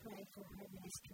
pray for her ministry.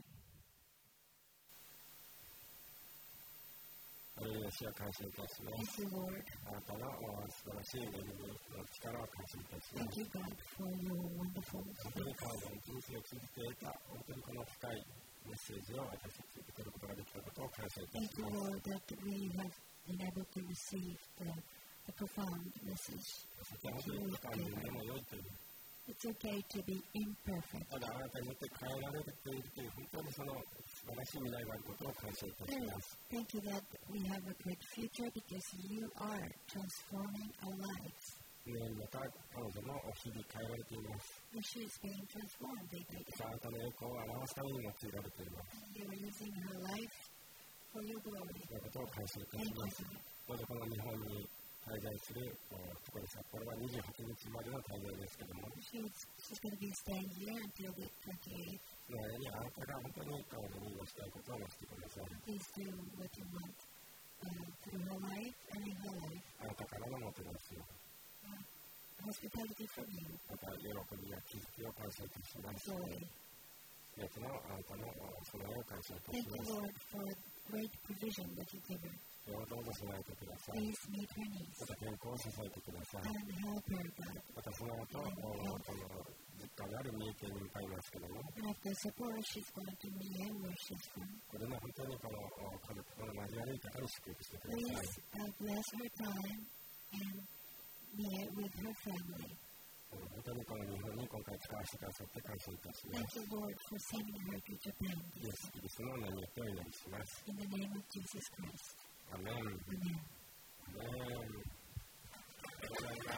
ハレルヤ、主は感謝いたします。 Thank you, Lord. あなたの素晴らしい恵みの力を感謝いたしま Thank す。 you, God, for your wonderful 本当に彼女の人生を通じて得た、本当にこの深いメッセージを私たちに受け取ることができたことを感謝いた Thank し you, ます。 Lord, that we have been able to receive the profound message. そして本当に不完全でも良いという。 It's okay to be imperfect. ただあなたによって変えられているという本当にその素晴らしい未来があることを感謝いたします。 Thank you that we have a great future because you are transforming our lives. また彼女も日々変えられています。 And she is being transformed day by day. あなたの栄光を表すために用いられています。 You are using her life for your glory. そのことを感謝いたし Thank ま you す。 for that. どうぞこの日本に滞在するところですが、これは28日までの滞在ですけれども、 She's going to be staying here until the 28th. その間にあなたが本当に彼女に言わしたいことをなしてください。 Please do what you want through her life and in her life. あなたからのもてなしを、 Hospitality from you. また喜びや気づきを感謝いたします。 Joy. すべてのあなたの備えを感謝いた Thank し you, ます。 Lord, for great provision that you give her. どうぞ備えてください。 Please meet her needs また健康を支えてください。 and help her, God. またその後、この実家である三重県に向かいますけれども、 And after Sapporo, she's going to Mie, where she's from. これも本当にこの家族との交わり方に祝福してくだ Please さい。 bless her time and Mie with her family. 本当にこの日本に今回使わせてくださって感謝いたしま Thank す。 you, Lord, for sending her to Japan. イエス・キリストの名によってお祈りします。 In the name of Jesus Christ. アメン。ア Amen. メン。ありがとうございます。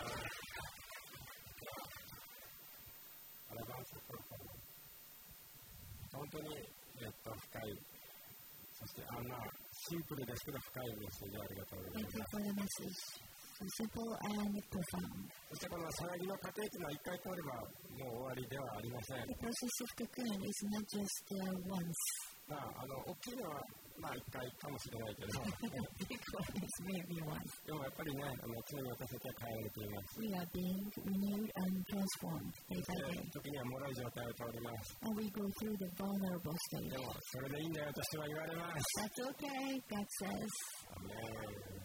アラバンスプログラム。本当に、深い、そしてシンプルですけど深いメッセージをありがとうござい Thank you ます。 for the message. So simple and profound. そしてこの騒ぎの過程というのは一回通ればもう終わりではありません。 The process of cocoon is not just once. 大きいのは一回かもしれないけど、 Big one is maybe once. でもやっぱりね、常に私たちは変えられています。 We are being renewed and transformed day by day. 時には脆い状態を通ります。 And we go through the vulnerable stage. でもそれでいいんだよ、私は言われます。 That's okay, God says. アメン。